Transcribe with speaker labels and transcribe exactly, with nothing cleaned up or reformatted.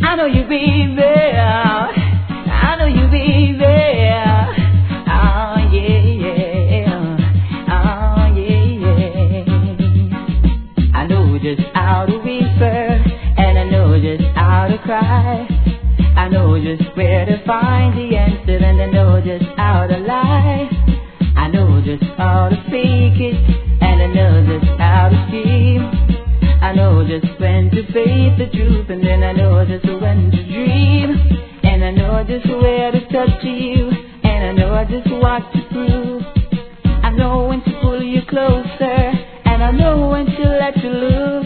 Speaker 1: I know you, baby. I know you, baby. Oh yeah, oh yeah, yeah. I know just how to whisper, and I know just how to cry. I know just where to find the answer, and I know just how to lie. I know just how to fake it, and I know just how to scheme. I know just when to face the truth, and then I know just when to dream. And I know just where to touch you, and I know just what to prove. I know when to pull you closer, and I know when to let you loose.